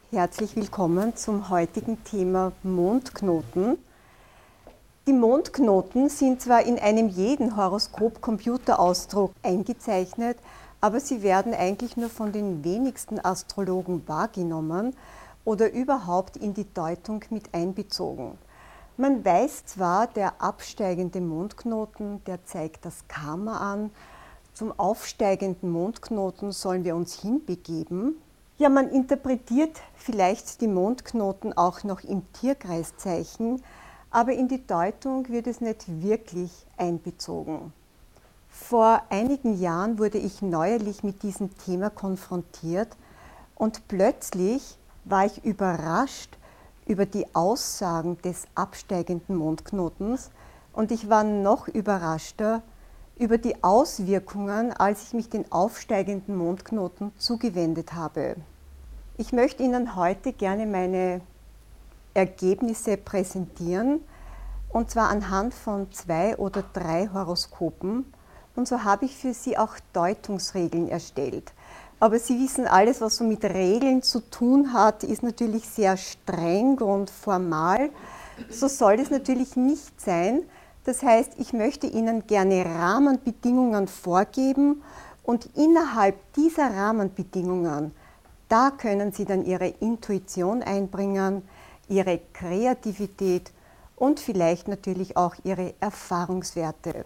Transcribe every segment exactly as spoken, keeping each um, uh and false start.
Herzlich willkommen zum heutigen Thema Mondknoten. Die Mondknoten sind zwar in einem jeden Horoskop-Computerausdruck eingezeichnet, aber sie werden eigentlich nur von den wenigsten Astrologen wahrgenommen oder überhaupt in die Deutung mit einbezogen. Man weiß zwar, der absteigende Mondknoten, der zeigt das Karma an. Zum aufsteigenden Mondknoten sollen wir uns hinbegeben. Ja, man interpretiert vielleicht die Mondknoten auch noch im Tierkreiszeichen, aber in die Deutung wird es nicht wirklich einbezogen. Vor einigen Jahren wurde ich neuerlich mit diesem Thema konfrontiert und plötzlich war ich überrascht über die Aussagen des absteigenden Mondknotens und ich war noch überraschter über die Auswirkungen, als ich mich den aufsteigenden Mondknoten zugewendet habe. Ich möchte Ihnen heute gerne meine Ergebnisse präsentieren, und zwar anhand von zwei oder drei Horoskopen. Und so habe ich für Sie auch Deutungsregeln erstellt. Aber Sie wissen, alles, was so mit Regeln zu tun hat, ist natürlich sehr streng und formal. So soll es natürlich nicht sein. Das heißt, ich möchte Ihnen gerne Rahmenbedingungen vorgeben und innerhalb dieser Rahmenbedingungen, da können Sie dann Ihre Intuition einbringen, Ihre Kreativität und vielleicht natürlich auch Ihre Erfahrungswerte.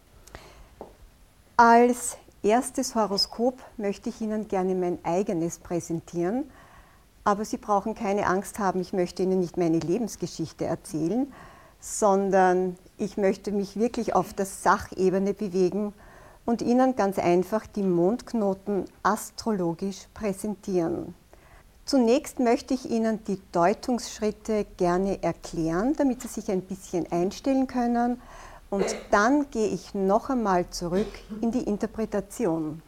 Als erstes Horoskop möchte ich Ihnen gerne mein eigenes präsentieren, aber Sie brauchen keine Angst haben, ich möchte Ihnen nicht meine Lebensgeschichte erzählen, sondern ich möchte mich wirklich auf der Sachebene bewegen und Ihnen ganz einfach die Mondknoten astrologisch präsentieren. Zunächst möchte ich Ihnen die Deutungsschritte gerne erklären, damit Sie sich ein bisschen einstellen können, und dann gehe ich noch einmal zurück in die Interpretation.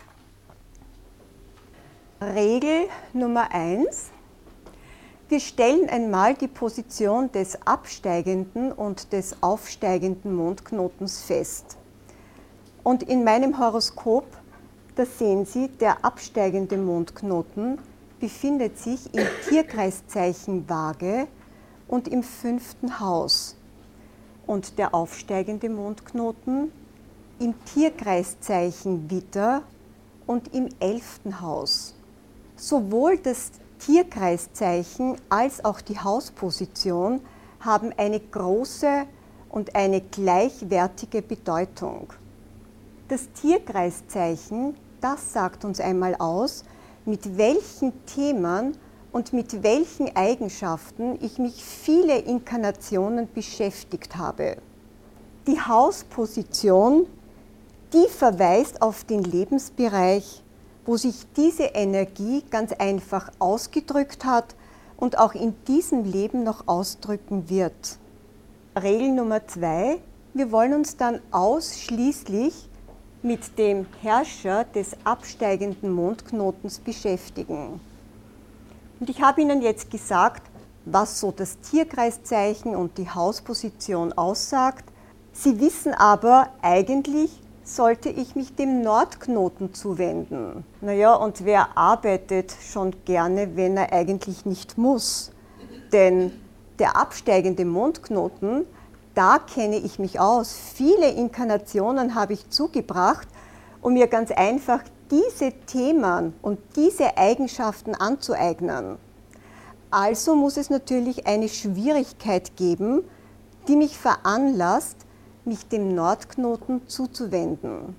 Regel Nummer eins. Wir stellen einmal die Position des absteigenden und des aufsteigenden Mondknotens fest. Und in meinem Horoskop, da sehen Sie, der absteigende Mondknoten befindet sich im Tierkreiszeichen Waage und im fünften Haus. Und der aufsteigende Mondknoten im Tierkreiszeichen Widder und im elften Haus. Sowohl das Tierkreiszeichen als auch die Hausposition haben eine große und eine gleichwertige Bedeutung. Das Tierkreiszeichen, das sagt uns einmal aus, mit welchen Themen und mit welchen Eigenschaften ich mich viele Inkarnationen beschäftigt habe. Die Hausposition, die verweist auf den Lebensbereich, wo sich diese Energie ganz einfach ausgedrückt hat und auch in diesem Leben noch ausdrücken wird. Regel Nummer zwei, wir wollen uns dann ausschließlich mit dem Herrscher des absteigenden Mondknotens beschäftigen. Und ich habe Ihnen jetzt gesagt, was so das Tierkreiszeichen und die Hausposition aussagt. Sie wissen aber, eigentlich sollte ich mich dem Nordknoten zuwenden. Naja, und wer arbeitet schon gerne, wenn er eigentlich nicht muss? Denn der absteigende Mondknoten, da kenne ich mich aus. Viele Inkarnationen habe ich zugebracht, um mir ganz einfach diese Themen und diese Eigenschaften anzueignen. Also muss es natürlich eine Schwierigkeit geben, die mich veranlasst, mich dem Nordknoten zuzuwenden.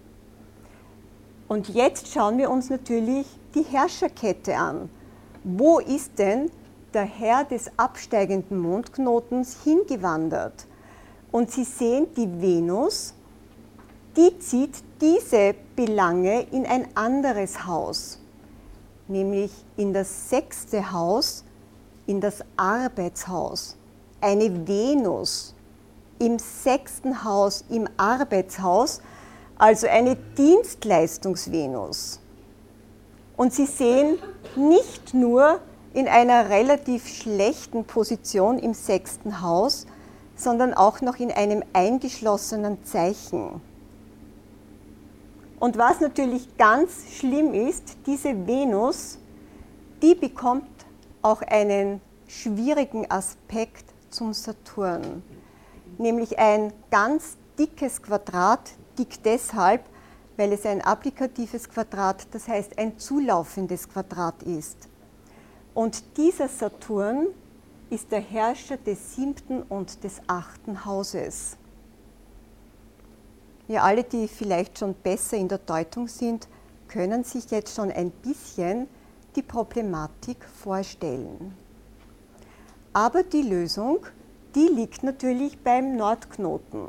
Und jetzt schauen wir uns natürlich die Herrscherkette an. Wo ist denn der Herr des absteigenden Mondknotens hingewandert? Und Sie sehen, die Venus, die zieht diese Belange in ein anderes Haus, nämlich in das sechste Haus, in das Arbeitshaus. Eine Venus im sechsten Haus, im Arbeitshaus, also eine Dienstleistungsvenus. Und Sie sehen, nicht nur in einer relativ schlechten Position im sechsten Haus, sondern auch noch in einem eingeschlossenen Zeichen. Und was natürlich ganz schlimm ist, diese Venus, die bekommt auch einen schwierigen Aspekt zum Saturn, nämlich ein ganz dickes Quadrat, dick deshalb, weil es ein applikatives Quadrat, das heißt ein zulaufendes Quadrat ist. Und dieser Saturn ist der Herrscher des siebten und des achten Hauses. Ja, alle, die vielleicht schon besser in der Deutung sind, können sich jetzt schon ein bisschen die Problematik vorstellen. Aber die Lösung, die liegt natürlich beim Nordknoten.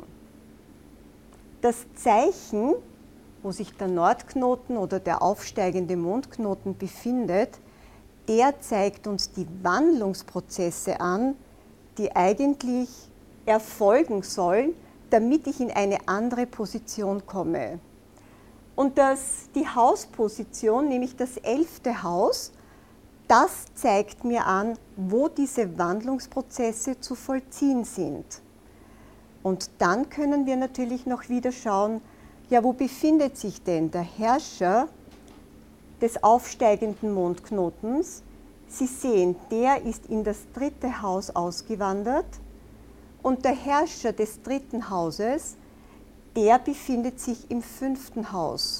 Das Zeichen, wo sich der Nordknoten oder der aufsteigende Mondknoten befindet, der zeigt uns die Wandlungsprozesse an, die eigentlich erfolgen sollen, damit ich in eine andere Position komme. Und das, die Hausposition, nämlich das elfte Haus, das zeigt mir an, wo diese Wandlungsprozesse zu vollziehen sind. Und dann können wir natürlich noch wieder schauen, ja, wo befindet sich denn der Herrscher des aufsteigenden Mondknotens? Sie sehen, der ist in das dritte Haus ausgewandert und der Herrscher des dritten Hauses, der befindet sich im fünften Haus.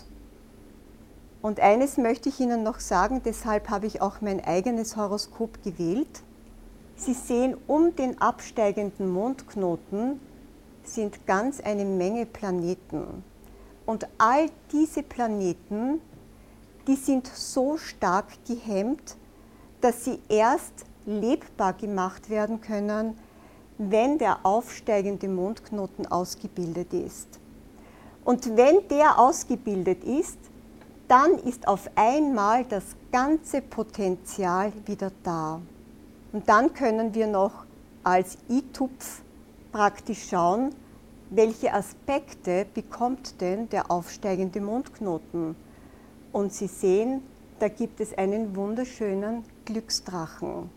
Und eines möchte ich Ihnen noch sagen, deshalb habe ich auch mein eigenes Horoskop gewählt. Sie sehen, um den absteigenden Mondknoten sind ganz eine Menge Planeten. Und all diese Planeten, die sind so stark gehemmt, dass sie erst lebbar gemacht werden können, wenn der aufsteigende Mondknoten ausgebildet ist. Und wenn der ausgebildet ist, dann ist auf einmal das ganze Potenzial wieder da. Und dann können wir noch als i-Tupf praktisch schauen, welche Aspekte bekommt denn der aufsteigende Mondknoten. Und Sie sehen, da gibt es einen wunderschönen Glücksdrachen.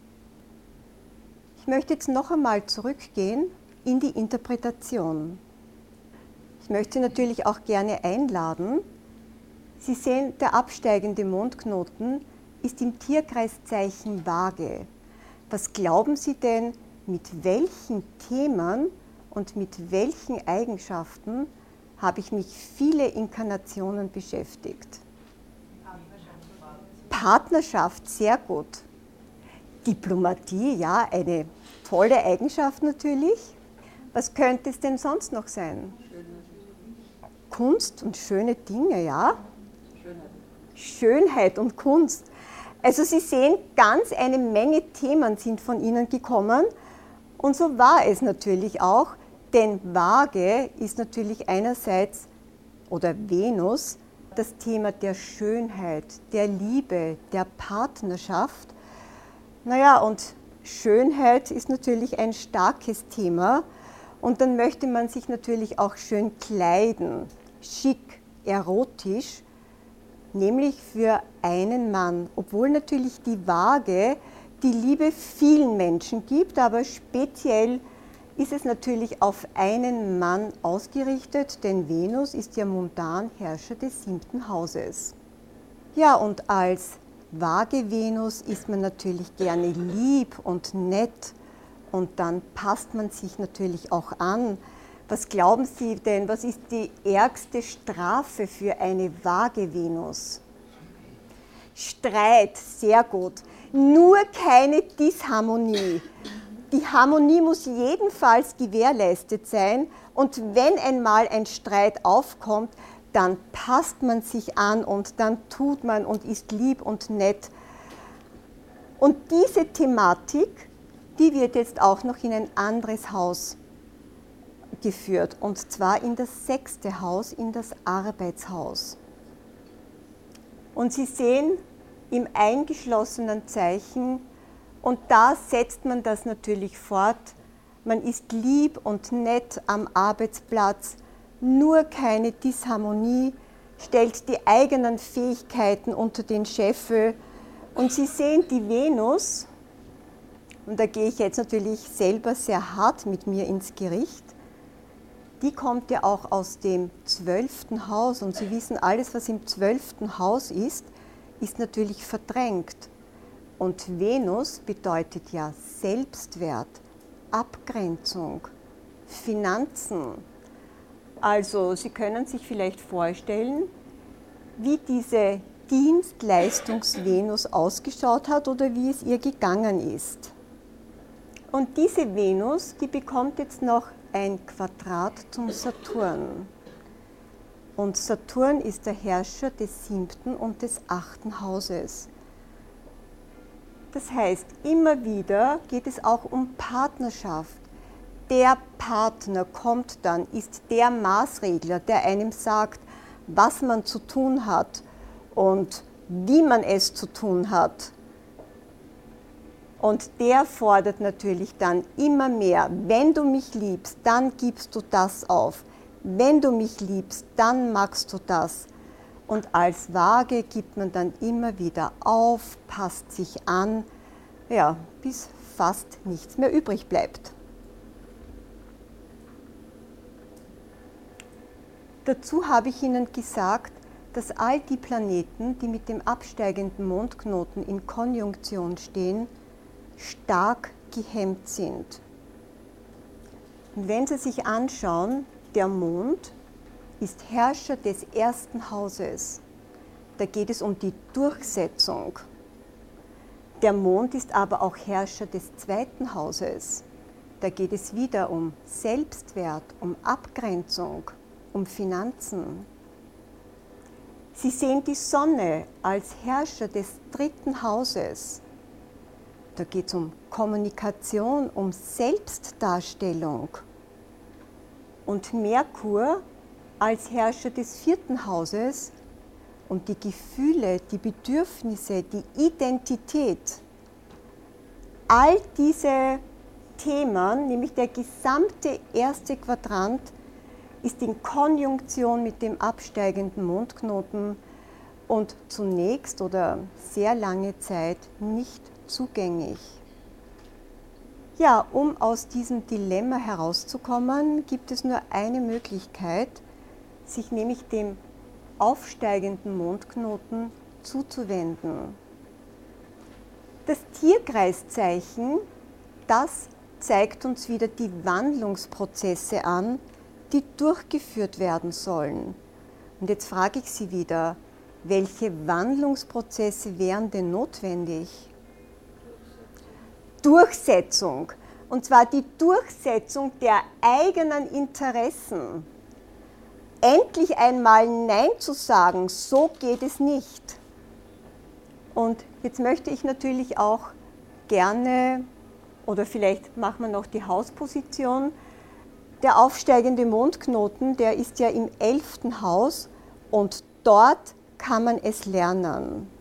Ich möchte jetzt noch einmal zurückgehen in die Interpretation. Ich möchte natürlich auch gerne einladen. Sie sehen, der absteigende Mondknoten ist im Tierkreiszeichen Waage. Was glauben Sie denn, mit welchen Themen und mit welchen Eigenschaften habe ich mich viele Inkarnationen beschäftigt? Partnerschaft, sehr gut. Diplomatie, ja, eine tolle Eigenschaft natürlich. Was könnte es denn sonst noch sein? Kunst und schöne Dinge, ja. Schönheit und Kunst. Also Sie sehen, ganz eine Menge Themen sind von Ihnen gekommen und so war es natürlich auch, denn Waage ist natürlich einerseits, oder Venus, das Thema der Schönheit, der Liebe, der Partnerschaft. Naja, und Schönheit ist natürlich ein starkes Thema und dann möchte man sich natürlich auch schön kleiden, schick, erotisch, nämlich für einen Mann, obwohl natürlich die Waage die Liebe vielen Menschen gibt, aber speziell ist es natürlich auf einen Mann ausgerichtet, denn Venus ist ja momentan Herrscher des siebten Hauses. Ja, und als Waage-Venus ist man natürlich gerne lieb und nett und dann passt man sich natürlich auch an. Was glauben Sie denn, was ist die ärgste Strafe für eine Waage-Venus? Streit, sehr gut. Nur keine Disharmonie. Die Harmonie muss jedenfalls gewährleistet sein und wenn einmal ein Streit aufkommt, dann passt man sich an und dann tut man und ist lieb und nett. Und diese Thematik, die wird jetzt auch noch in ein anderes Haus geführt, und zwar in das sechste Haus, in das Arbeitshaus. Und Sie sehen im eingeschlossenen Zeichen, und da setzt man das natürlich fort, man ist lieb und nett am Arbeitsplatz, nur keine Disharmonie, stellt die eigenen Fähigkeiten unter den Scheffel. Und Sie sehen die Venus, und da gehe ich jetzt natürlich selber sehr hart mit mir ins Gericht, die kommt ja auch aus dem zwölften Haus und Sie wissen, alles, was im zwölften Haus ist, ist natürlich verdrängt. Und Venus bedeutet ja Selbstwert, Abgrenzung, Finanzen. Also Sie können sich vielleicht vorstellen, wie diese Dienstleistungs-Venus ausgeschaut hat oder wie es ihr gegangen ist. Und diese Venus, die bekommt jetzt noch ein Quadrat zum Saturn. Und Saturn ist der Herrscher des siebten und des achten Hauses. Das heißt, immer wieder geht es auch um Partnerschaft. Der Partner kommt dann, ist der Maßregler, der einem sagt, was man zu tun hat und wie man es zu tun hat. Und der fordert natürlich dann immer mehr, wenn du mich liebst, dann gibst du das auf. Wenn du mich liebst, dann magst du das. Und als Waage gibt man dann immer wieder auf, passt sich an, ja, bis fast nichts mehr übrig bleibt. Dazu habe ich Ihnen gesagt, dass all die Planeten, die mit dem absteigenden Mondknoten in Konjunktion stehen, stark gehemmt sind. Und wenn Sie sich anschauen, der Mond ist Herrscher des ersten Hauses. Da geht es um die Durchsetzung. Der Mond ist aber auch Herrscher des zweiten Hauses. Da geht es wieder um Selbstwert, um Abgrenzung, um Finanzen. Sie sehen die Sonne als Herrscher des dritten Hauses. Da geht es um Kommunikation, um Selbstdarstellung. Und Merkur als Herrscher des vierten Hauses und die Gefühle, die Bedürfnisse, die Identität. All diese Themen, nämlich der gesamte erste Quadrant, ist in Konjunktion mit dem absteigenden Mondknoten und zunächst oder sehr lange Zeit nicht zugänglich. Ja, um aus diesem Dilemma herauszukommen, gibt es nur eine Möglichkeit, sich nämlich dem aufsteigenden Mondknoten zuzuwenden. Das Tierkreiszeichen, das zeigt uns wieder die Wandlungsprozesse an, die durchgeführt werden sollen. Und jetzt frage ich Sie wieder, welche Wandlungsprozesse wären denn notwendig? Durchsetzung, und zwar die Durchsetzung der eigenen Interessen. Endlich einmal Nein zu sagen, so geht es nicht. Und jetzt möchte ich natürlich auch gerne, oder vielleicht machen wir noch die Hausposition, der aufsteigende Mondknoten, der ist ja im elften Haus und dort kann man es lernen.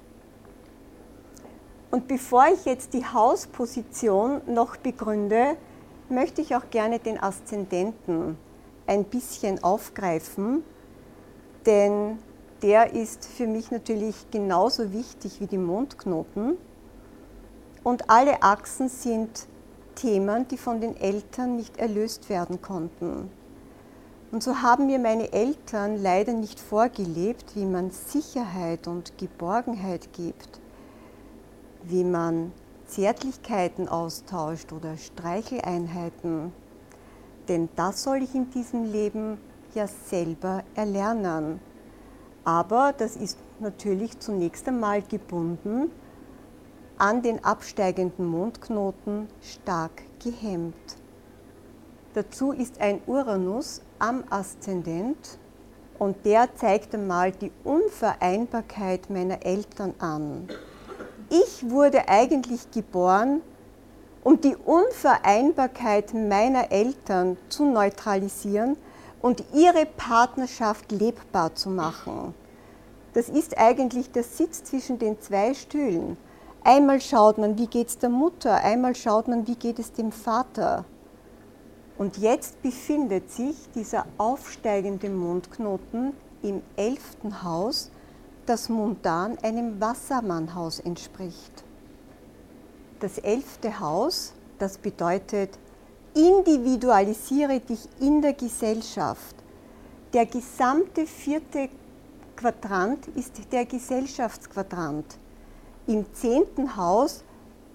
Und bevor ich jetzt die Hausposition noch begründe, möchte ich auch gerne den Aszendenten ein bisschen aufgreifen, denn der ist für mich natürlich genauso wichtig wie die Mondknoten. Und alle Achsen sind Themen, die von den Eltern nicht erlöst werden konnten. Und so haben mir meine Eltern leider nicht vorgelebt, wie man Sicherheit und Geborgenheit gibt, wie man Zärtlichkeiten austauscht oder Streicheleinheiten. Denn das soll ich in diesem Leben ja selber erlernen. Aber das ist natürlich zunächst einmal gebunden an den absteigenden Mondknoten, stark gehemmt. Dazu ist ein Uranus am Aszendent und der zeigt einmal die Unvereinbarkeit meiner Eltern an. Ich wurde eigentlich geboren, um die Unvereinbarkeit meiner Eltern zu neutralisieren und ihre Partnerschaft lebbar zu machen. Das ist eigentlich der Sitz zwischen den zwei Stühlen. Einmal schaut man, wie geht es der Mutter, einmal schaut man, wie geht es dem Vater. Und jetzt befindet sich dieser aufsteigende Mondknoten im elften Haus, das mundan einem Wassermannhaus entspricht. Das elfte Haus, das bedeutet, individualisiere dich in der Gesellschaft. Der gesamte vierte Quadrant ist der Gesellschaftsquadrant. Im zehnten Haus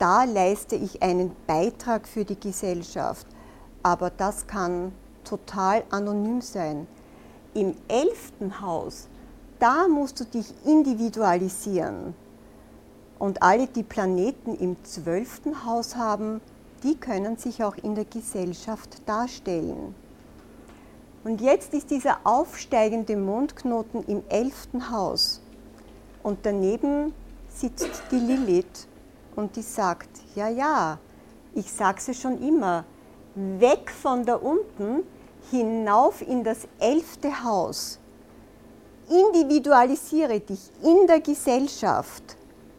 da leiste ich einen Beitrag für die Gesellschaft. Aber das kann total anonym sein. Im elften Haus, da musst du dich individualisieren. Und alle, die Planeten im zwölften Haus haben, die können sich auch in der Gesellschaft darstellen. Und jetzt ist dieser aufsteigende Mondknoten im elften Haus. Und daneben sitzt die Lilith und die sagt, ja, ja, ich sag's ja schon immer, weg von da unten, hinauf in das elfte Haus. Individualisiere dich in der Gesellschaft,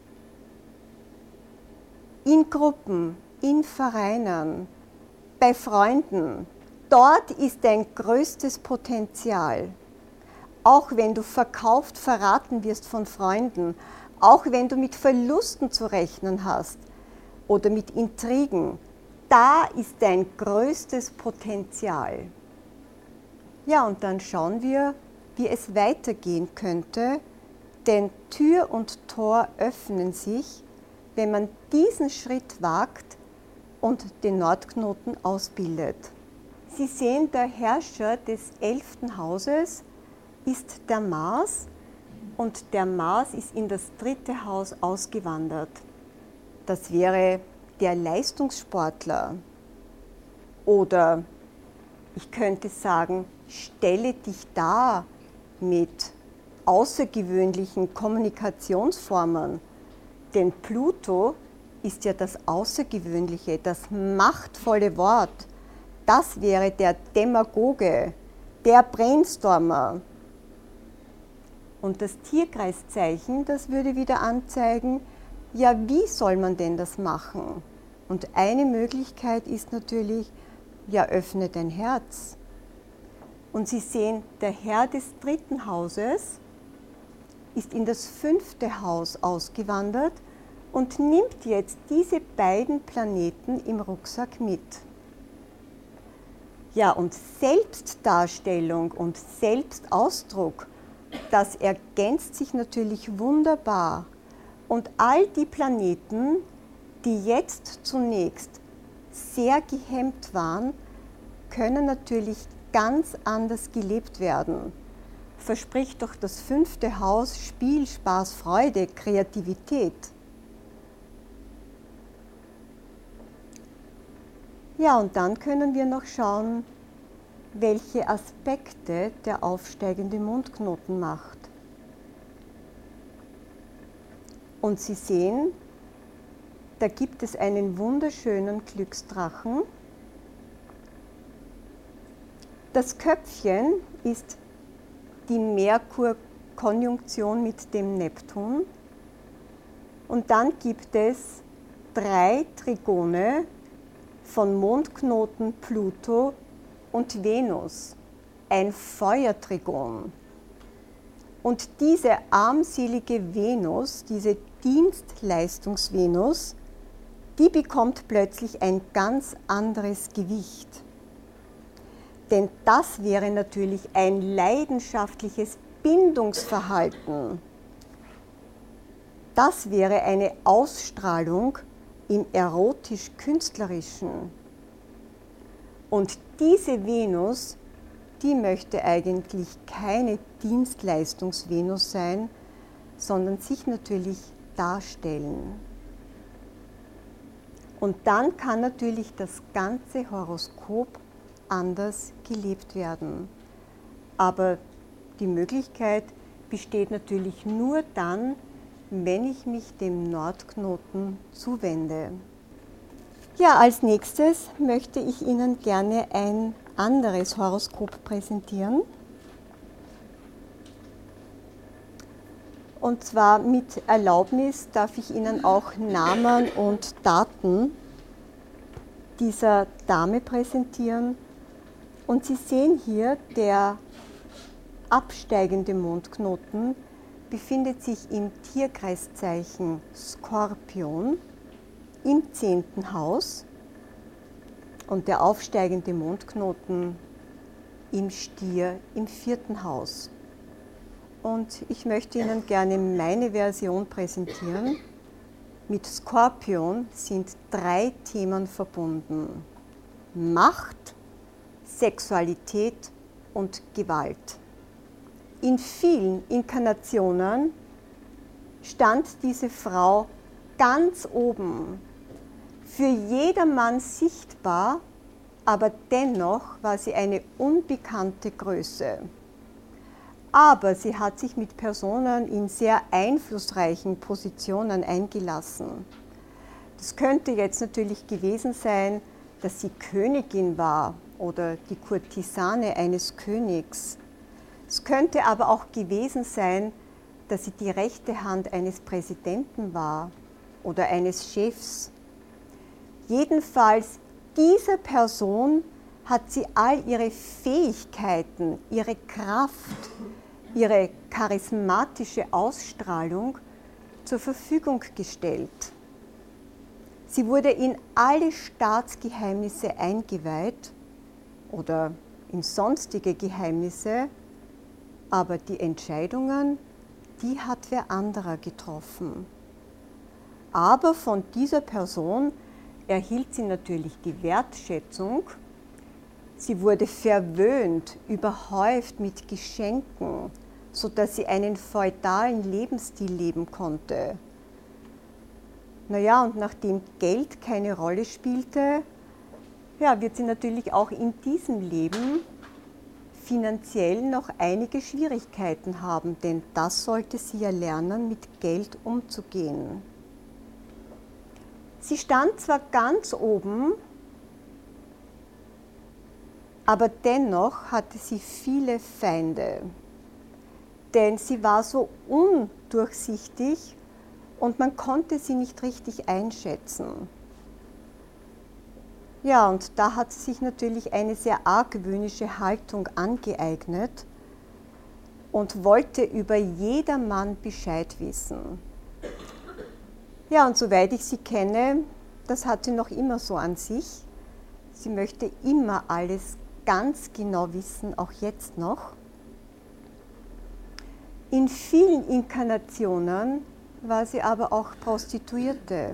in Gruppen, in Vereinen, bei Freunden. Dort ist dein größtes Potenzial. Auch wenn du verkauft, verraten wirst von Freunden, auch wenn du mit Verlusten zu rechnen hast oder mit Intrigen, da ist dein größtes Potenzial. Ja, und dann schauen wir, wie es weitergehen könnte, denn Tür und Tor öffnen sich, wenn man diesen Schritt wagt und den Nordknoten ausbildet. Sie sehen, der Herrscher des elften Hauses ist der Mars und der Mars ist in das dritte Haus ausgewandert. Das wäre der Leistungssportler. Oder ich könnte sagen, stelle dich dar mit außergewöhnlichen Kommunikationsformen. Denn Pluto ist ja das Außergewöhnliche, das machtvolle Wort. Das wäre der Demagoge, der Brainstormer. Und das Tierkreiszeichen, das würde wieder anzeigen, ja, wie soll man denn das machen? Und eine Möglichkeit ist natürlich, ja, öffne dein Herz. Und Sie sehen, der Herr des dritten Hauses ist in das fünfte Haus ausgewandert und nimmt jetzt diese beiden Planeten im Rucksack mit. Ja, und Selbstdarstellung und Selbstausdruck, das ergänzt sich natürlich wunderbar. Und all die Planeten, die jetzt zunächst sehr gehemmt waren, können natürlich ganz anders gelebt werden. Verspricht doch das fünfte Haus Spiel, Spaß, Freude, Kreativität. Ja, und dann können wir noch schauen, welche Aspekte der aufsteigende Mondknoten macht. Und Sie sehen, da gibt es einen wunderschönen Glücksdrachen. Das Köpfchen ist die Merkur-Konjunktion mit dem Neptun. Und dann gibt es drei Trigone von Mondknoten Pluto und Venus, ein Feuertrigon. Und diese armselige Venus, diese Dienstleistungs-Venus, die bekommt plötzlich ein ganz anderes Gewicht. Denn das wäre natürlich ein leidenschaftliches Bindungsverhalten. Das wäre eine Ausstrahlung im erotisch-künstlerischen. Und diese Venus, die möchte eigentlich keine Dienstleistungs-Venus sein, sondern sich natürlich darstellen. Und dann kann natürlich das ganze Horoskop anders gelebt werden. Aber die Möglichkeit besteht natürlich nur dann, wenn ich mich dem Nordknoten zuwende. Ja, als nächstes möchte ich Ihnen gerne ein anderes Horoskop präsentieren. Und zwar mit Erlaubnis darf ich Ihnen auch Namen und Daten dieser Dame präsentieren. Und Sie sehen hier, der absteigende Mondknoten befindet sich im Tierkreiszeichen Skorpion im zehnten Haus und der aufsteigende Mondknoten im Stier im vierten Haus. Und ich möchte Ihnen gerne meine Version präsentieren. Mit Skorpion sind drei Themen verbunden: Macht, Sexualität und Gewalt. In vielen Inkarnationen stand diese Frau ganz oben, für jedermann sichtbar, aber dennoch war sie eine unbekannte Größe. Aber sie hat sich mit Personen in sehr einflussreichen Positionen eingelassen. Das könnte jetzt natürlich gewesen sein, dass sie Königin war oder die Kurtisane eines Königs. Es könnte aber auch gewesen sein, dass sie die rechte Hand eines Präsidenten war oder eines Chefs. Jedenfalls, dieser Person hat sie all ihre Fähigkeiten, ihre Kraft, ihre charismatische Ausstrahlung zur Verfügung gestellt. Sie wurde in alle Staatsgeheimnisse eingeweiht oder in sonstige Geheimnisse, aber die Entscheidungen, die hat wer anderer getroffen. Aber von dieser Person erhielt sie natürlich die Wertschätzung. Sie wurde verwöhnt, überhäuft mit Geschenken, sodass sie einen feudalen Lebensstil leben konnte. Naja, und nachdem Geld keine Rolle spielte, ja, wird sie natürlich auch in diesem Leben finanziell noch einige Schwierigkeiten haben, denn das sollte sie ja lernen, mit Geld umzugehen. Sie stand zwar ganz oben, aber dennoch hatte sie viele Feinde, denn sie war so undurchsichtig und man konnte sie nicht richtig einschätzen. Ja, und da hat sie sich natürlich eine sehr argwöhnische Haltung angeeignet und wollte über jedermann Bescheid wissen. Ja, und soweit ich sie kenne, das hat sie noch immer so an sich. Sie möchte immer alles ganz genau wissen, auch jetzt noch. In vielen Inkarnationen war sie aber auch Prostituierte.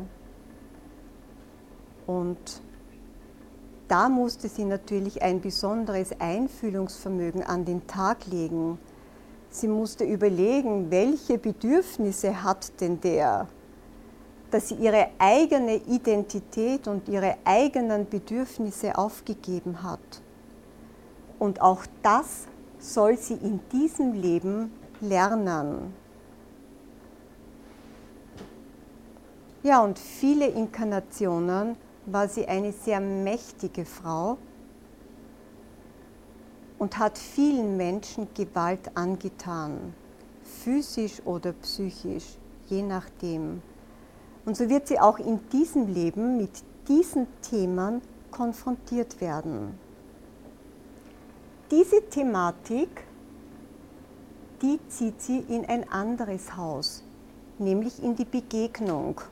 Und da musste sie natürlich ein besonderes Einfühlungsvermögen an den Tag legen. Sie musste überlegen, welche Bedürfnisse hat denn der, dass sie ihre eigene Identität und ihre eigenen Bedürfnisse aufgegeben hat. Und auch das soll sie in diesem Leben lernen. Ja, und viele Inkarnationen war sie eine sehr mächtige Frau und hat vielen Menschen Gewalt angetan, physisch oder psychisch, je nachdem. Und so wird sie auch in diesem Leben mit diesen Themen konfrontiert werden. Diese Thematik, die zieht sie in ein anderes Haus, nämlich in die Begegnung.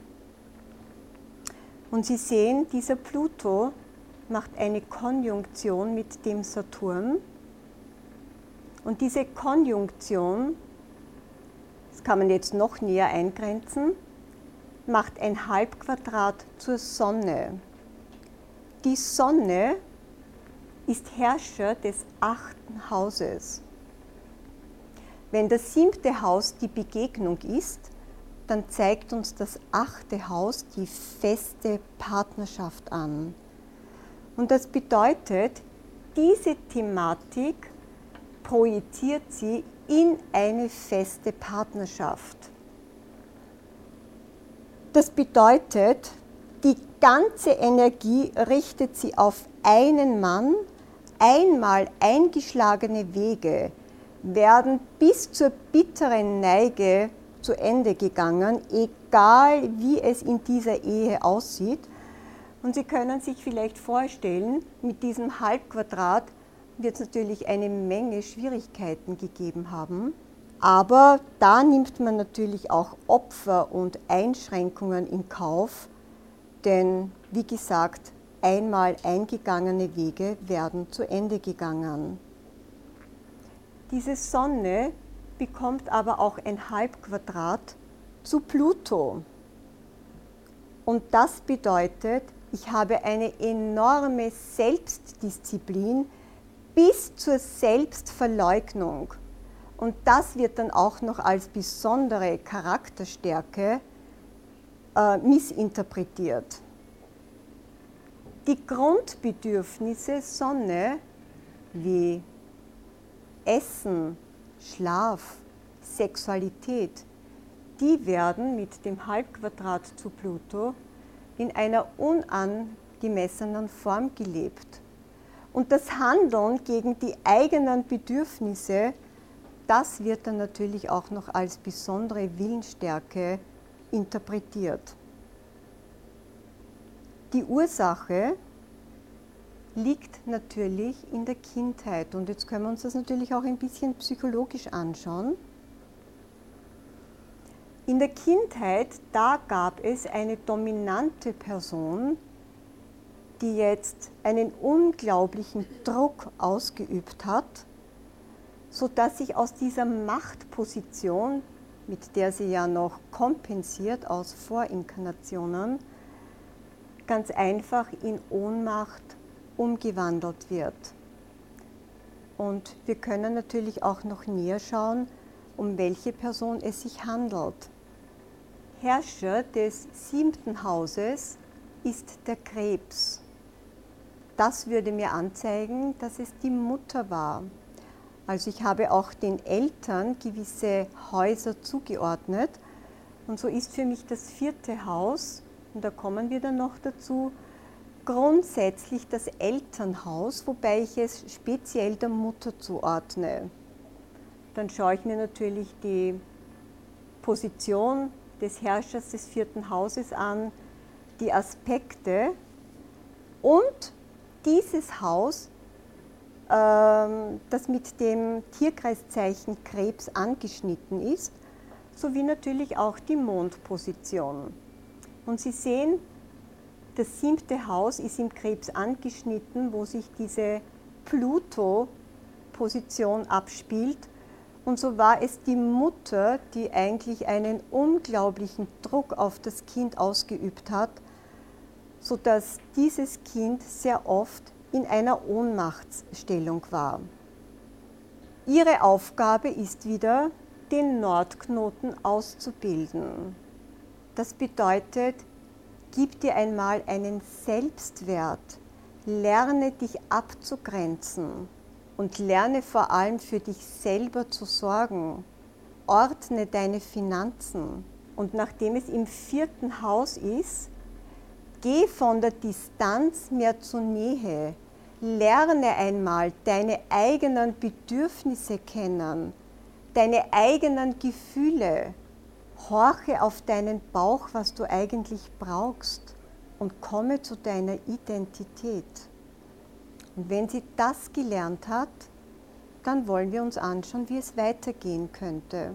Und Sie sehen, dieser Pluto macht eine Konjunktion mit dem Saturn. Und diese Konjunktion, das kann man jetzt noch näher eingrenzen, macht ein Halbquadrat zur Sonne. Die Sonne ist Herrscher des achten Hauses. Wenn das siebte Haus die Begegnung ist, dann zeigt uns das achte Haus die feste Partnerschaft an. Und das bedeutet, diese Thematik projiziert sie in eine feste Partnerschaft. Das bedeutet, die ganze Energie richtet sie auf einen Mann. Einmal eingeschlagene Wege werden bis zur bitteren Neige zu Ende gegangen, egal wie es in dieser Ehe aussieht. Und Sie können sich vielleicht vorstellen, mit diesem Halbquadrat wird es natürlich eine Menge Schwierigkeiten gegeben haben. Aber da nimmt man natürlich auch Opfer und Einschränkungen in Kauf, denn wie gesagt, einmal eingegangene Wege werden zu Ende gegangen. Diese Sonne bekommt aber auch ein Halbquadrat zu Pluto. Und das bedeutet, ich habe eine enorme Selbstdisziplin bis zur Selbstverleugnung. Und das wird dann auch noch als besondere Charakterstärke äh, missinterpretiert. Die Grundbedürfnisse Sonne wie Essen, Schlaf, Sexualität, die werden mit dem Halbquadrat zu Pluto in einer unangemessenen Form gelebt. Und das Handeln gegen die eigenen Bedürfnisse, das wird dann natürlich auch noch als besondere Willensstärke interpretiert. Die Ursache liegt natürlich in der Kindheit. Und jetzt können wir uns das natürlich auch ein bisschen psychologisch anschauen. In der Kindheit, da gab es eine dominante Person, die jetzt einen unglaublichen Druck ausgeübt hat, sodass sich aus dieser Machtposition, mit der sie ja noch kompensiert aus Vorinkarnationen, ganz einfach in Ohnmacht umgewandelt wird. Und wir können natürlich auch noch näher schauen, um welche Person es sich handelt. Herrscher des siebten Hauses ist der Krebs. Das würde mir anzeigen, dass es die Mutter war. Also ich habe auch den Eltern gewisse Häuser zugeordnet. Und so ist für mich das vierte Haus, und da kommen wir dann noch dazu, grundsätzlich das Elternhaus, wobei ich es speziell der Mutter zuordne. Dann schaue ich mir natürlich die Position des Herrschers des vierten Hauses an, die Aspekte und dieses Haus, ähm, das mit dem Tierkreiszeichen Krebs angeschnitten ist, sowie natürlich auch die Mondposition. Und Sie sehen, das siebte Haus ist im Krebs angeschnitten, wo sich diese Pluto-Position abspielt. Und so war es die Mutter, die eigentlich einen unglaublichen Druck auf das Kind ausgeübt hat, sodass dieses Kind sehr oft in einer Ohnmachtsstellung war. Ihre Aufgabe ist wieder, den Nordknoten auszubilden. Das bedeutet, gib dir einmal einen Selbstwert, lerne dich abzugrenzen und lerne vor allem für dich selber zu sorgen. Ordne deine Finanzen. Und nachdem es im vierten Haus ist, geh von der Distanz mehr zur Nähe. Lerne einmal deine eigenen Bedürfnisse kennen, deine eigenen Gefühle. Horche auf deinen Bauch, was du eigentlich brauchst, und komme zu deiner Identität. Und wenn sie das gelernt hat, dann wollen wir uns anschauen, wie es weitergehen könnte.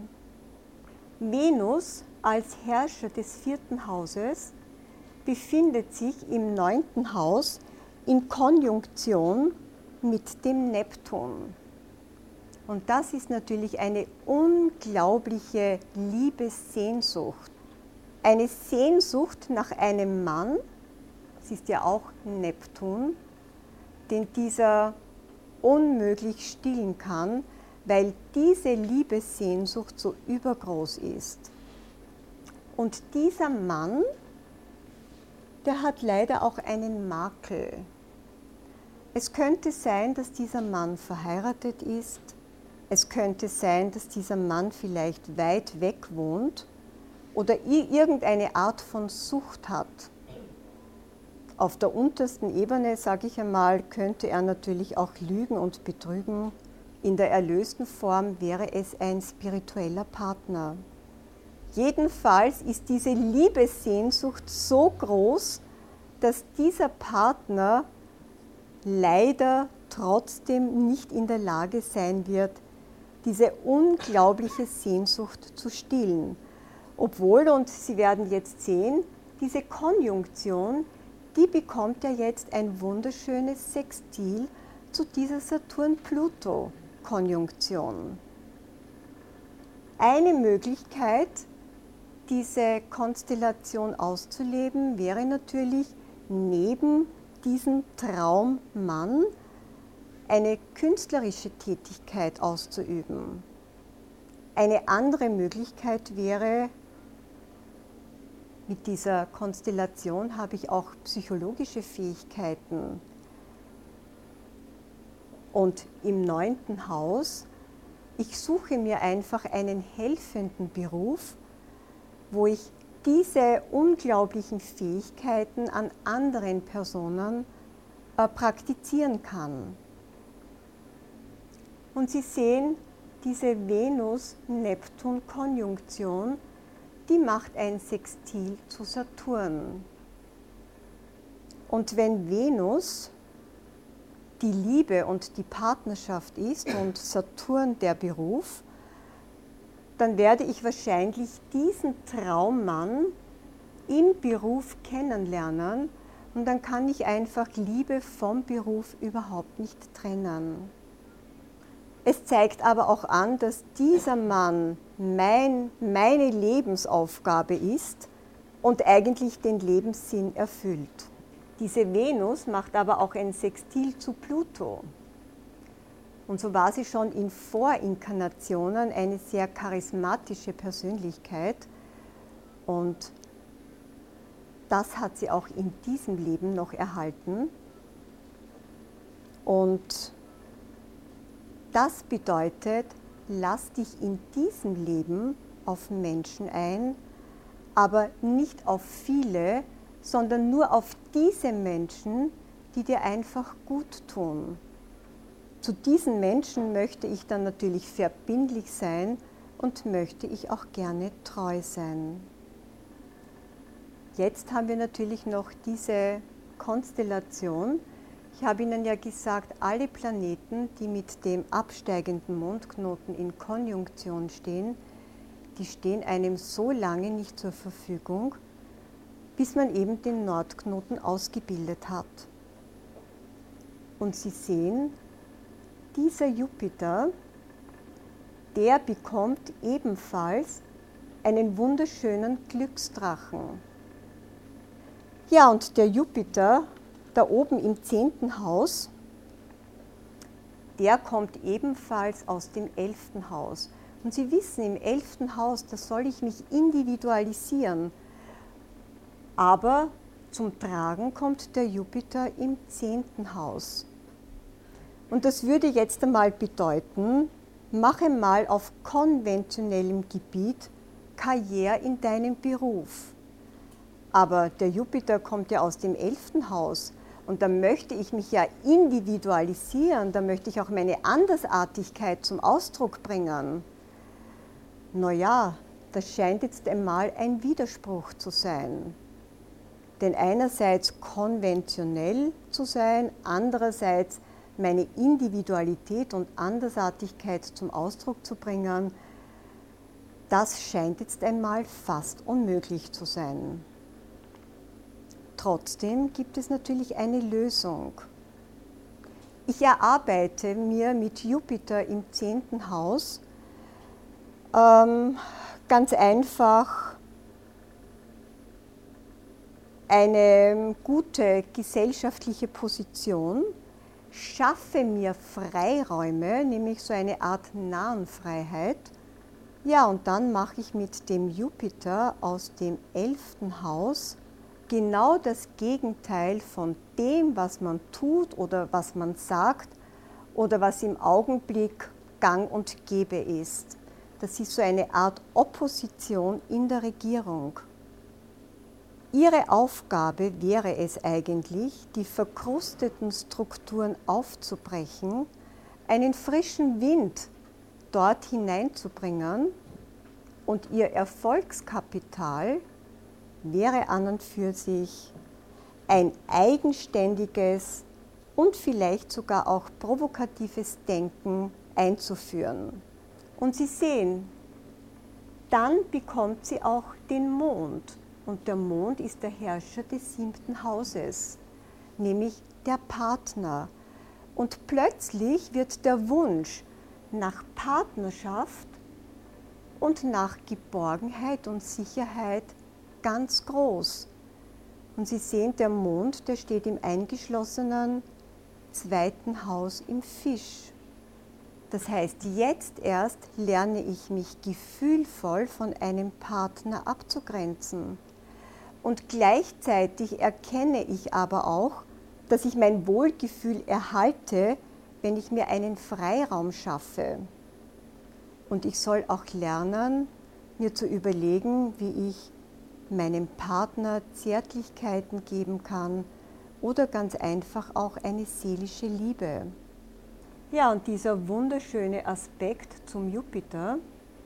Venus als Herrscher des vierten Hauses befindet sich im neunten Haus in Konjunktion mit dem Neptun. Und das ist natürlich eine unglaubliche Liebessehnsucht. Eine Sehnsucht nach einem Mann, das ist ja auch Neptun, den dieser unmöglich stillen kann, weil diese Liebessehnsucht so übergroß ist. Und dieser Mann, der hat leider auch einen Makel. Es könnte sein, dass dieser Mann verheiratet ist. Es könnte sein, dass dieser Mann vielleicht weit weg wohnt oder irgendeine Art von Sucht hat. Auf der untersten Ebene, sage ich einmal, könnte er natürlich auch lügen und betrügen. In der erlösten Form wäre es ein spiritueller Partner. Jedenfalls ist diese Liebessehnsucht so groß, dass dieser Partner leider trotzdem nicht in der Lage sein wird, diese unglaubliche Sehnsucht zu stillen. Obwohl, und Sie werden jetzt sehen, diese Konjunktion, die bekommt ja jetzt ein wunderschönes Sextil zu dieser Saturn-Pluto-Konjunktion. Eine Möglichkeit, diese Konstellation auszuleben, wäre natürlich neben diesem Traummann eine künstlerische Tätigkeit auszuüben. Eine andere Möglichkeit wäre, mit dieser Konstellation habe ich auch psychologische Fähigkeiten. Und im neunten Haus, ich suche mir einfach einen helfenden Beruf, wo ich diese unglaublichen Fähigkeiten an anderen Personen äh, praktizieren kann. Und Sie sehen, diese Venus-Neptun-Konjunktion, die macht ein Sextil zu Saturn. Und wenn Venus die Liebe und die Partnerschaft ist und Saturn der Beruf, dann werde ich wahrscheinlich diesen Traummann im Beruf kennenlernen und dann kann ich einfach Liebe vom Beruf überhaupt nicht trennen. Es zeigt aber auch an, dass dieser Mann mein, meine Lebensaufgabe ist und eigentlich den Lebenssinn erfüllt. Diese Venus macht aber auch ein Sextil zu Pluto. Und so war sie schon in Vorinkarnationen eine sehr charismatische Persönlichkeit. Und das hat sie auch in diesem Leben noch erhalten. Und das bedeutet, lass dich in diesem Leben auf Menschen ein, aber nicht auf viele, sondern nur auf diese Menschen, die dir einfach gut tun. Zu diesen Menschen möchte ich dann natürlich verbindlich sein und möchte ich auch gerne treu sein. Jetzt haben wir natürlich noch diese Konstellation. Ich habe Ihnen ja gesagt, alle Planeten, die mit dem absteigenden Mondknoten in Konjunktion stehen, die stehen einem so lange nicht zur Verfügung, bis man eben den Nordknoten ausgebildet hat. Und Sie sehen, dieser Jupiter, der bekommt ebenfalls einen wunderschönen Glücksdrachen. Ja, und der Jupiter, da oben im zehnten Haus, der kommt ebenfalls aus dem elften Haus. Und Sie wissen, im elften Haus, da soll ich mich individualisieren. Aber zum Tragen kommt der Jupiter im zehnten Haus. Und das würde jetzt einmal bedeuten, mache mal auf konventionellem Gebiet Karriere in deinem Beruf. Aber der Jupiter kommt ja aus dem elften Haus und da möchte ich mich ja individualisieren, da möchte ich auch meine Andersartigkeit zum Ausdruck bringen. Naja, das scheint jetzt einmal ein Widerspruch zu sein. Denn einerseits konventionell zu sein, andererseits meine Individualität und Andersartigkeit zum Ausdruck zu bringen, das scheint jetzt einmal fast unmöglich zu sein. Trotzdem gibt es natürlich eine Lösung. Ich erarbeite mir mit Jupiter im zehnten Haus ähm, ganz einfach eine gute gesellschaftliche Position, schaffe mir Freiräume, nämlich so eine Art Nahenfreiheit. Ja, und dann mache ich mit dem Jupiter aus dem elften Haus genau das Gegenteil von dem, was man tut oder was man sagt oder was im Augenblick gang und gäbe ist. Das ist so eine Art Opposition in der Regierung. Ihre Aufgabe wäre es eigentlich, die verkrusteten Strukturen aufzubrechen, einen frischen Wind dort hineinzubringen und ihr Erfolgskapital wäre an und für sich ein eigenständiges und vielleicht sogar auch provokatives Denken einzuführen. Und Sie sehen, dann bekommt sie auch den Mond. Und der Mond ist der Herrscher des siebten Hauses, nämlich der Partner. Und plötzlich wird der Wunsch nach Partnerschaft und nach Geborgenheit und Sicherheit ganz groß. Und Sie sehen, der Mond, der steht im eingeschlossenen zweiten Haus im Fisch. Das heißt, jetzt erst lerne ich mich gefühlvoll von einem Partner abzugrenzen. Und gleichzeitig erkenne ich aber auch, dass ich mein Wohlgefühl erhalte, wenn ich mir einen Freiraum schaffe. Und ich soll auch lernen, mir zu überlegen, wie ich meinem Partner Zärtlichkeiten geben kann oder ganz einfach auch eine seelische Liebe. Ja, und dieser wunderschöne Aspekt zum Jupiter.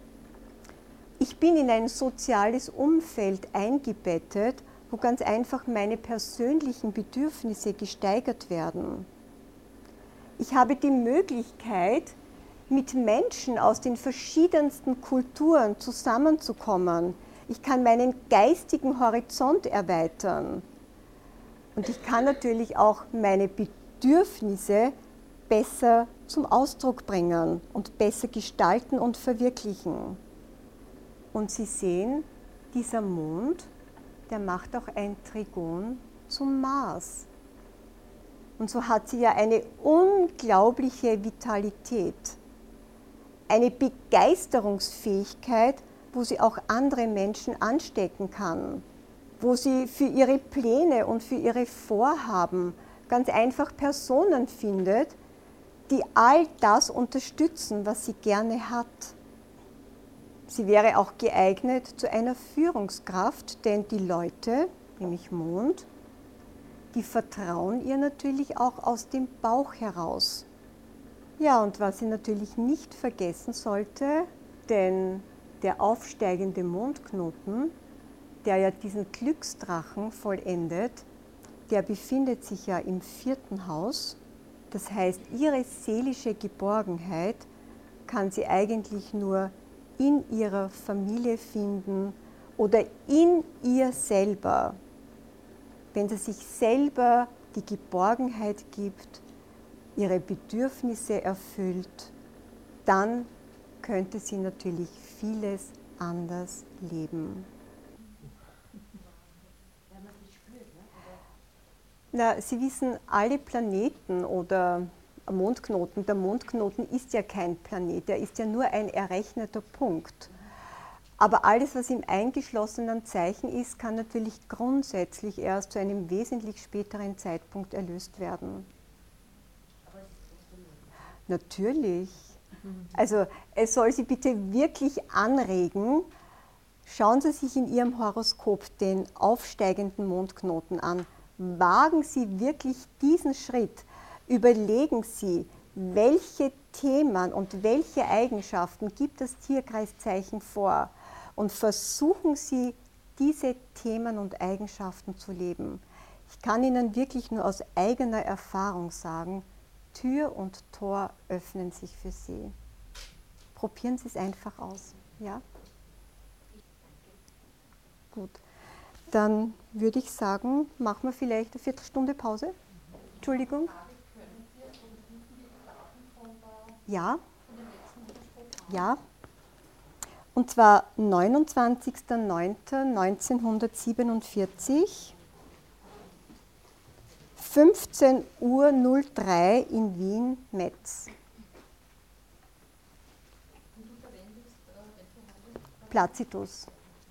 Ich bin in ein soziales Umfeld eingebettet, wo ganz einfach meine persönlichen Bedürfnisse gesteigert werden. Ich habe die Möglichkeit, mit Menschen aus den verschiedensten Kulturen zusammenzukommen. Ich kann meinen geistigen Horizont erweitern. Und ich kann natürlich auch meine Bedürfnisse besser zum Ausdruck bringen und besser gestalten und verwirklichen. Und Sie sehen, dieser Mond, der macht auch ein Trigon zum Mars. Und so hat sie ja eine unglaubliche Vitalität, eine Begeisterungsfähigkeit, wo sie auch andere Menschen anstecken kann, wo sie für ihre Pläne und für ihre Vorhaben ganz einfach Personen findet, die all das unterstützen, was sie gerne hat. Sie wäre auch geeignet zu einer Führungskraft, denn die Leute, nämlich Mond, die vertrauen ihr natürlich auch aus dem Bauch heraus. Ja, und was sie natürlich nicht vergessen sollte, denn der aufsteigende Mondknoten, der ja diesen Glücksdrachen vollendet, der befindet sich ja im vierten Haus. Das heißt, ihre seelische Geborgenheit kann sie eigentlich nur in ihrer Familie finden oder in ihr selber. Wenn sie sich selber die Geborgenheit gibt, ihre Bedürfnisse erfüllt, dann könnte sie natürlich vieles anders leben. Na, Sie wissen, alle Planeten oder Mondknoten, der Mondknoten ist ja kein Planet, er ist ja nur ein errechneter Punkt. Aber alles, was im eingeschlossenen Zeichen ist, kann natürlich grundsätzlich erst zu einem wesentlich späteren Zeitpunkt erlöst werden. Natürlich. Also es soll Sie bitte wirklich anregen, schauen Sie sich in Ihrem Horoskop den aufsteigenden Mondknoten an. Wagen Sie wirklich diesen Schritt. Überlegen Sie, welche Themen und welche Eigenschaften gibt das Tierkreiszeichen vor und versuchen Sie, diese Themen und Eigenschaften zu leben. Ich kann Ihnen wirklich nur aus eigener Erfahrung sagen, Tür und Tor öffnen sich für Sie. Probieren Sie es einfach aus. Ja? Gut. Dann würde ich sagen, machen wir vielleicht eine Viertelstunde Pause. Entschuldigung. Ja. Ja. Und zwar neunundzwanzigster neunter neunzehnhundertsiebenundvierzig, fünfzehn Uhr null drei in Wien-Metz. Placitus.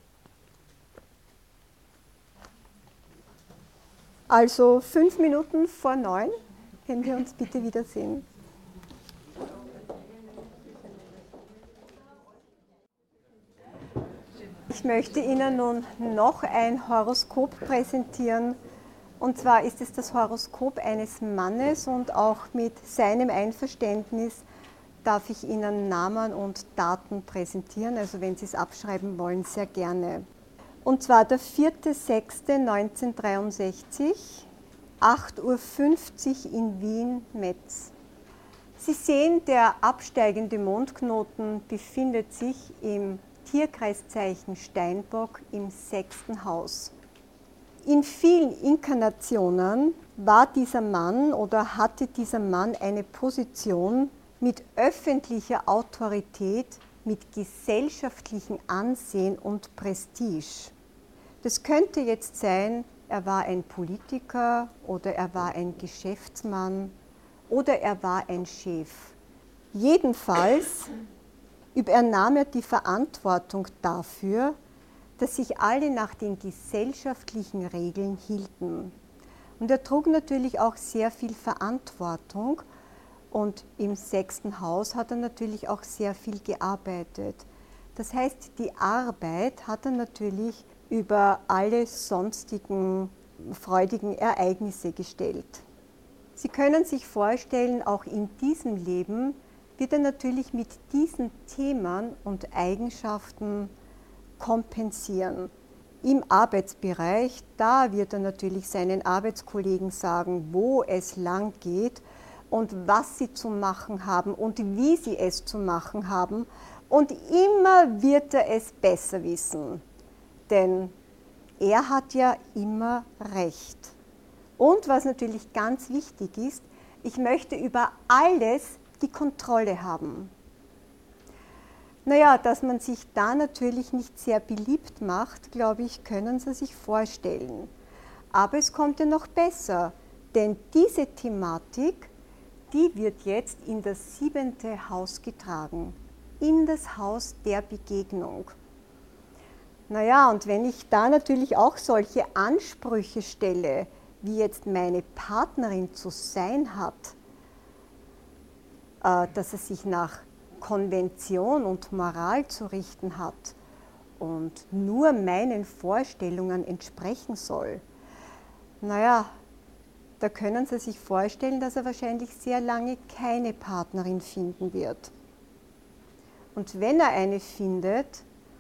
Also fünf Minuten vor neun können wir uns bitte wiedersehen. Ich möchte Ihnen nun noch ein Horoskop präsentieren. Und zwar ist es das Horoskop eines Mannes und auch mit seinem Einverständnis darf ich Ihnen Namen und Daten präsentieren. Also wenn Sie es abschreiben wollen, sehr gerne. Und zwar der vierte sechste neunzehnhundertdreiundsechzig, acht Uhr fünfzig in Wien-Metz. Sie sehen, der absteigende Mondknoten befindet sich im Tierkreiszeichen Steinbock im sechsten Haus. In vielen Inkarnationen war dieser Mann oder hatte dieser Mann eine Position mit öffentlicher Autorität, mit gesellschaftlichem Ansehen und Prestige. Das könnte jetzt sein, er war ein Politiker oder er war ein Geschäftsmann oder er war ein Chef. Jedenfalls übernahm er die Verantwortung dafür, dass sich alle nach den gesellschaftlichen Regeln hielten. Und er trug natürlich auch sehr viel Verantwortung und im sechsten Haus hat er natürlich auch sehr viel gearbeitet. Das heißt, die Arbeit hat er natürlich über alle sonstigen freudigen Ereignisse gestellt. Sie können sich vorstellen, auch in diesem Leben wird er natürlich mit diesen Themen und Eigenschaften kompensieren. Im Arbeitsbereich, da wird er natürlich seinen Arbeitskollegen sagen, wo es lang geht und was sie zu machen haben und wie sie es zu machen haben. Und immer wird er es besser wissen, denn er hat ja immer recht. Und was natürlich ganz wichtig ist, ich möchte über alles die Kontrolle haben. Naja, dass man sich da natürlich nicht sehr beliebt macht, glaube ich, können Sie sich vorstellen. Aber es kommt ja noch besser, denn diese Thematik, die wird jetzt in das siebente Haus getragen, in das Haus der Begegnung. Naja, und wenn ich da natürlich auch solche Ansprüche stelle, wie jetzt meine Partnerin zu sein hat, äh, dass er sich nach Konvention und Moral zu richten hat und nur meinen Vorstellungen entsprechen soll, naja, da können Sie sich vorstellen, dass er wahrscheinlich sehr lange keine Partnerin finden wird. Und wenn er eine findet,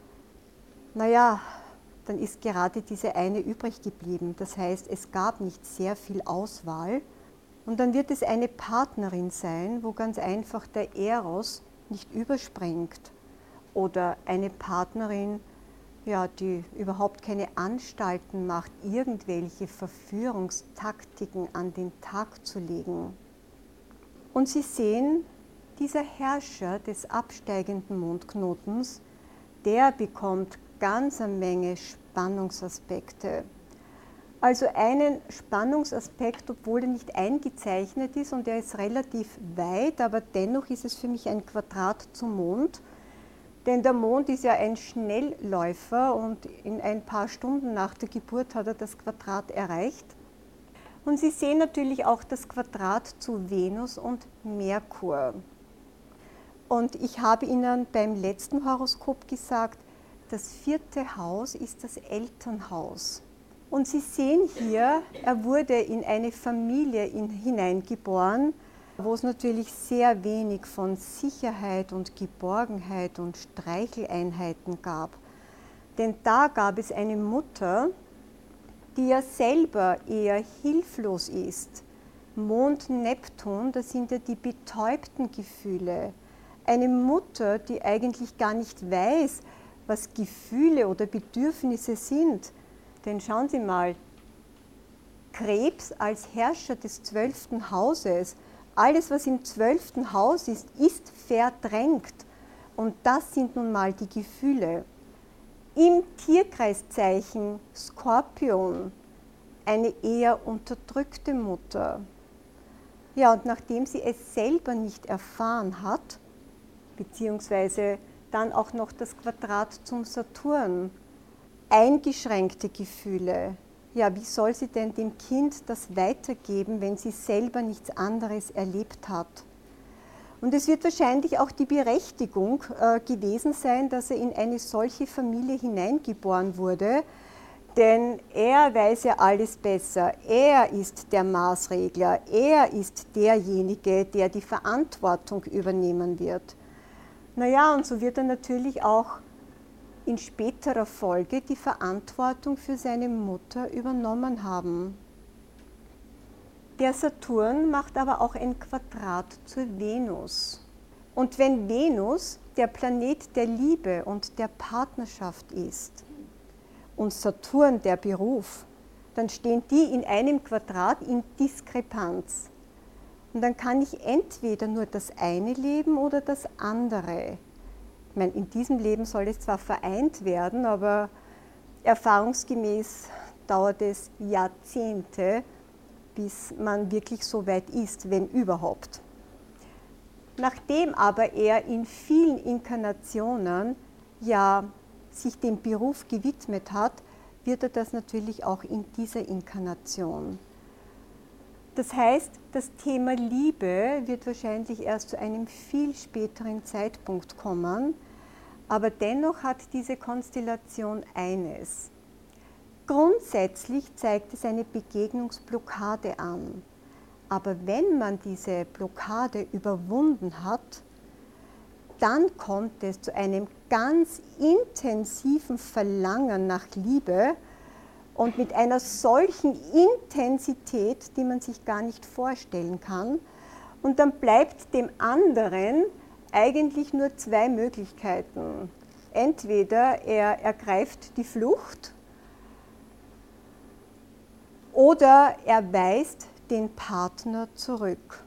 naja, dann ist gerade diese eine übrig geblieben. Das heißt, es gab nicht sehr viel Auswahl. Und dann wird es eine Partnerin sein, wo ganz einfach der Eros nicht überspringt. Oder eine Partnerin, ja, die überhaupt keine Anstalten macht, irgendwelche Verführungstaktiken an den Tag zu legen. Und Sie sehen, dieser Herrscher des absteigenden Mondknotens, der bekommt ganz eine Menge Spannungsaspekte. Also einen Spannungsaspekt, obwohl er nicht eingezeichnet ist und er ist relativ weit, aber dennoch ist es für mich ein Quadrat zum Mond, denn der Mond ist ja ein Schnellläufer und in ein paar Stunden nach der Geburt hat er das Quadrat erreicht. Und Sie sehen natürlich auch das Quadrat zu Venus und Merkur. Und ich habe Ihnen beim letzten Horoskop gesagt, das vierte Haus ist das Elternhaus. Und Sie sehen hier, er wurde in eine Familie hineingeboren, wo es natürlich sehr wenig von Sicherheit und Geborgenheit und Streicheleinheiten gab. Denn da gab es eine Mutter, die ja selber eher hilflos ist. Mond, Neptun, das sind ja die betäubten Gefühle. Eine Mutter, die eigentlich gar nicht weiß, was Gefühle oder Bedürfnisse sind. Denn schauen Sie mal, Krebs als Herrscher des zwölften Hauses, alles, was im zwölften Haus ist, ist verdrängt. Und das sind nun mal die Gefühle. Im Tierkreiszeichen Skorpion, eine eher unterdrückte Mutter. Ja, und nachdem sie es selber nicht erfahren hat, beziehungsweise dann auch noch das Quadrat zum Saturn, eingeschränkte Gefühle. Ja, wie soll sie denn dem Kind das weitergeben, wenn sie selber nichts anderes erlebt hat? Und es wird wahrscheinlich auch die Berechtigung äh, gewesen sein, dass er in eine solche Familie hineingeboren wurde, denn er weiß ja alles besser. Er ist der Maßregler, er ist derjenige, der die Verantwortung übernehmen wird. Naja, und so wird er natürlich auch in späterer Folge die Verantwortung für seine Mutter übernommen haben. Der Saturn macht aber auch ein Quadrat zur Venus. Und wenn Venus der Planet der Liebe und der Partnerschaft ist und Saturn der Beruf, dann stehen die in einem Quadrat in Diskrepanz. Und dann kann ich entweder nur das eine leben oder das andere. meine, in diesem Leben soll es zwar vereint werden, aber erfahrungsgemäß dauert es Jahrzehnte, bis man wirklich so weit ist, wenn überhaupt. Nachdem aber er in vielen Inkarnationen ja sich dem Beruf gewidmet hat, wird er das natürlich auch in dieser Inkarnation. Das heißt, das Thema Liebe wird wahrscheinlich erst zu einem viel späteren Zeitpunkt kommen, aber dennoch hat diese Konstellation eines. Grundsätzlich zeigt es eine Begegnungsblockade an, aber wenn man diese Blockade überwunden hat, dann kommt es zu einem ganz intensiven Verlangen nach Liebe und mit einer solchen Intensität, die man sich gar nicht vorstellen kann. Und dann bleibt dem anderen eigentlich nur zwei Möglichkeiten. Entweder er ergreift die Flucht oder er weist den Partner zurück.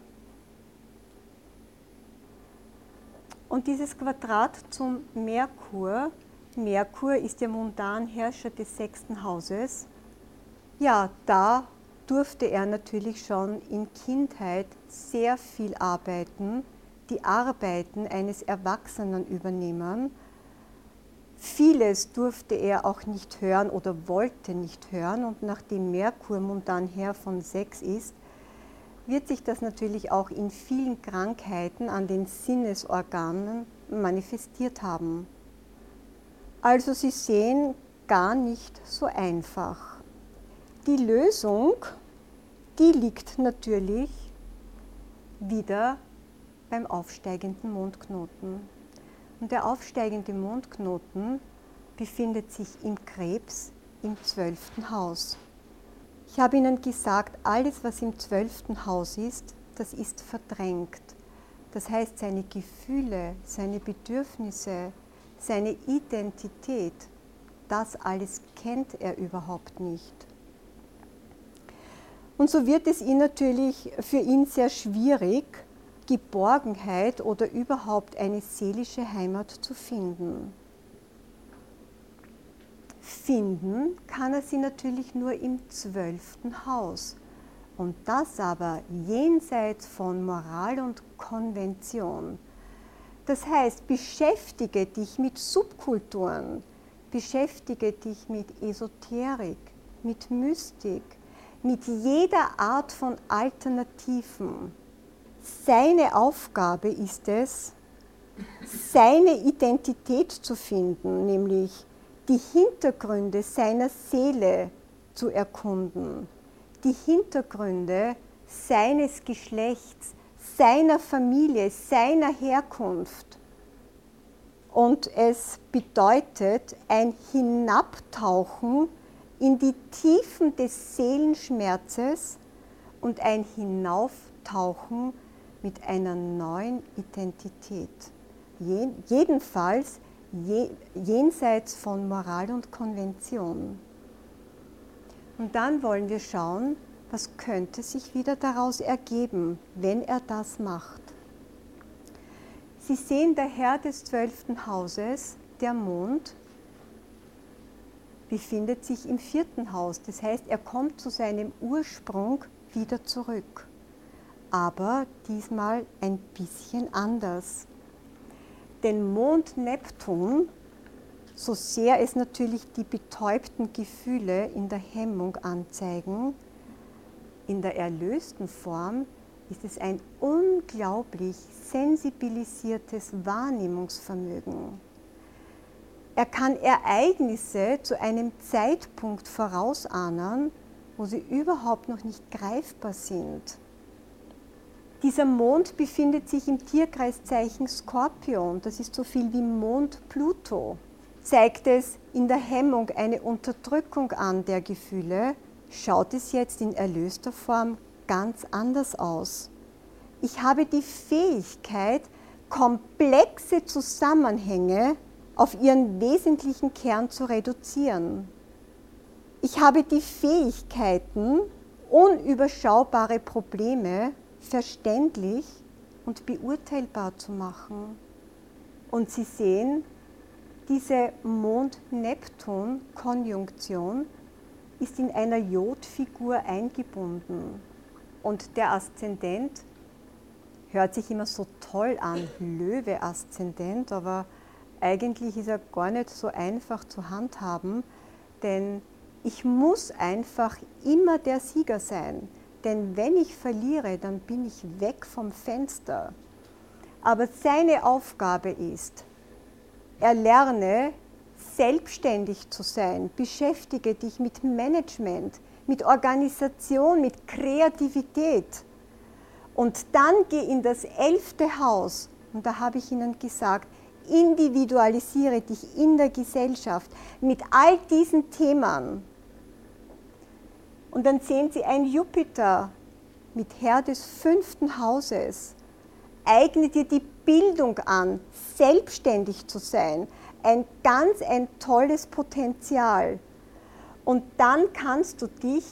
Und dieses Quadrat zum Merkur, Merkur ist der Mondanherrscher des sechsten Hauses, ja, da durfte er natürlich schon in Kindheit sehr viel arbeiten, die Arbeiten eines Erwachsenen übernehmen. Vieles durfte er auch nicht hören oder wollte nicht hören, und nachdem Merkur Mondanherr von sechs ist, wird sich das natürlich auch in vielen Krankheiten an den Sinnesorganen manifestiert haben. Also Sie sehen, gar nicht so einfach. Die Lösung, die liegt natürlich wieder beim aufsteigenden Mondknoten. Und der aufsteigende Mondknoten befindet sich im Krebs im zwölften Haus. Ich habe Ihnen gesagt, alles, was im zwölften Haus ist, das ist verdrängt. Das heißt, seine Gefühle, seine Bedürfnisse, seine Identität, das alles kennt er überhaupt nicht. Und so wird es ihn natürlich für ihn sehr schwierig, Geborgenheit oder überhaupt eine seelische Heimat zu finden. Finden kann er sie natürlich nur im zwölften Haus. Und das aber jenseits von Moral und Konvention. Das heißt, beschäftige dich mit Subkulturen, beschäftige dich mit Esoterik, mit Mystik, mit jeder Art von Alternativen. Seine Aufgabe ist es, seine Identität zu finden, nämlich die Hintergründe seiner Seele zu erkunden, die Hintergründe seines Geschlechts, seiner Familie, seiner Herkunft. Und es bedeutet ein Hinabtauchen in die Tiefen des Seelenschmerzes und ein Hinauf-Tauchen mit einer neuen Identität. Jedenfalls jenseits von Moral und Konvention. Und dann wollen wir schauen, was könnte sich wieder daraus ergeben, wenn er das macht. Sie sehen, der Herr des zwölften Hauses, der Mond, befindet sich im vierten Haus. Das heißt, er kommt zu seinem Ursprung wieder zurück. Aber diesmal ein bisschen anders. Denn Mond Neptun, so sehr es natürlich die betäubten Gefühle in der Hemmung anzeigen, in der erlösten Form ist es ein unglaublich sensibilisiertes Wahrnehmungsvermögen. Er kann Ereignisse zu einem Zeitpunkt vorausahnen, wo sie überhaupt noch nicht greifbar sind. Dieser Mond befindet sich im Tierkreiszeichen Skorpion, das ist so viel wie Mond Pluto. Zeigt es in der Hemmung eine Unterdrückung an der Gefühle, schaut es jetzt in erlöster Form ganz anders aus. Ich habe die Fähigkeit, komplexe Zusammenhänge auf ihren wesentlichen Kern zu reduzieren. Ich habe die Fähigkeiten, unüberschaubare Probleme verständlich und beurteilbar zu machen. Und Sie sehen, diese Mond-Neptun-Konjunktion ist in einer Jodfigur eingebunden. Und der Aszendent hört sich immer so toll an, Löwe-Aszendent, aber eigentlich ist er gar nicht so einfach zu handhaben, denn ich muss einfach immer der Sieger sein. Denn wenn ich verliere, dann bin ich weg vom Fenster. Aber seine Aufgabe ist, erlerne, selbstständig zu sein, beschäftige dich mit Management, mit Organisation, mit Kreativität. Und dann geh in das elfte Haus, und da habe ich Ihnen gesagt, individualisiere dich in der Gesellschaft mit all diesen Themen. Und dann sehen Sie ein Jupiter mit Herr des fünften Hauses. Eigne dir die Bildung an, selbstständig zu sein. Ein ganz ein tolles Potenzial. Und dann kannst du dich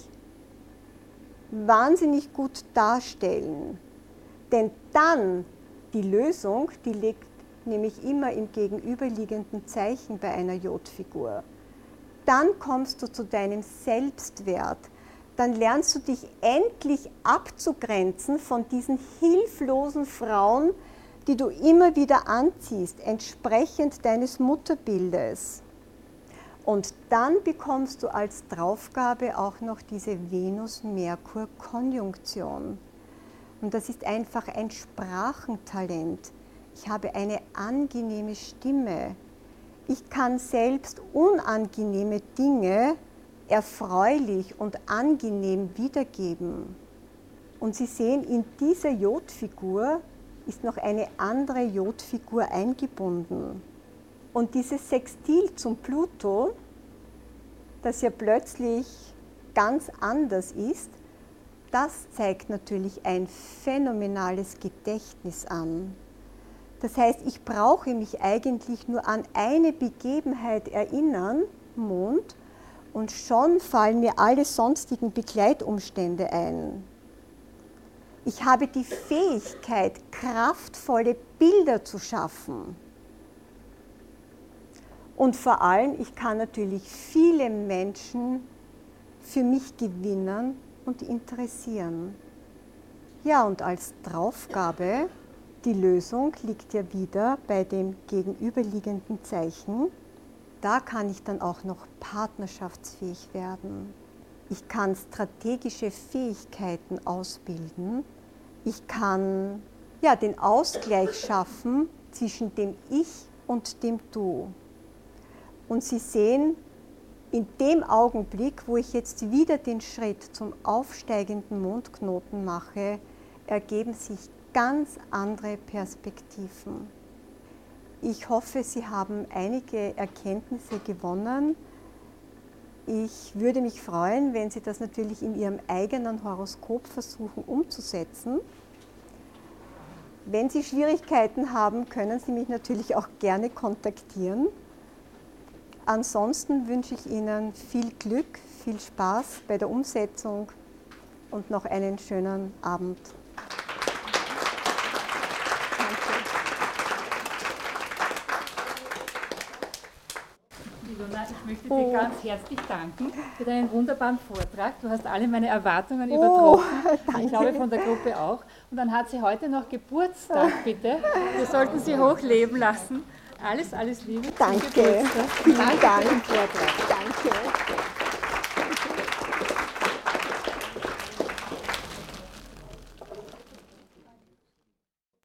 wahnsinnig gut darstellen. Denn dann, die Lösung, die liegt nämlich immer im gegenüberliegenden Zeichen bei einer Jodfigur. Dann kommst du zu deinem Selbstwert. Dann lernst du dich endlich abzugrenzen von diesen hilflosen Frauen, die du immer wieder anziehst, entsprechend deines Mutterbildes. Und dann bekommst du als Draufgabe auch noch diese Venus-Merkur-Konjunktion. Und das ist einfach ein Sprachentalent. Ich habe eine angenehme Stimme. Ich kann selbst unangenehme Dinge erfreulich und angenehm wiedergeben. Und Sie sehen, in dieser Jodfigur ist noch eine andere Jodfigur eingebunden. Und dieses Sextil zum Pluto, das ja plötzlich ganz anders ist, das zeigt natürlich ein phänomenales Gedächtnis an. Das heißt, ich brauche mich eigentlich nur an eine Begebenheit erinnern, Mond, und schon fallen mir alle sonstigen Begleitumstände ein. Ich habe die Fähigkeit, kraftvolle Bilder zu schaffen. Und vor allem, ich kann natürlich viele Menschen für mich gewinnen und interessieren. Ja, und als Draufgabe, die Lösung liegt ja wieder bei dem gegenüberliegenden Zeichen. Da kann ich dann auch noch partnerschaftsfähig werden. Ich kann strategische Fähigkeiten ausbilden. Ich kann ja, den Ausgleich schaffen zwischen dem Ich und dem Du. Und Sie sehen, in dem Augenblick, wo ich jetzt wieder den Schritt zum aufsteigenden Mondknoten mache, ergeben sich ganz andere Perspektiven. Ich hoffe, Sie haben einige Erkenntnisse gewonnen. Ich würde mich freuen, wenn Sie das natürlich in Ihrem eigenen Horoskop versuchen umzusetzen. Wenn Sie Schwierigkeiten haben, können Sie mich natürlich auch gerne kontaktieren. Ansonsten wünsche ich Ihnen viel Glück, viel Spaß bei der Umsetzung und noch einen schönen Abend. Ich möchte dir oh. ganz herzlich danken für deinen wunderbaren Vortrag. Du hast alle meine Erwartungen übertroffen. Oh, ich glaube von der Gruppe auch. Und dann hat sie heute noch Geburtstag, bitte. Wir sollten sie hochleben lassen. Alles, alles Liebe. Danke. Vielen Dank für den Vortrag. Danke.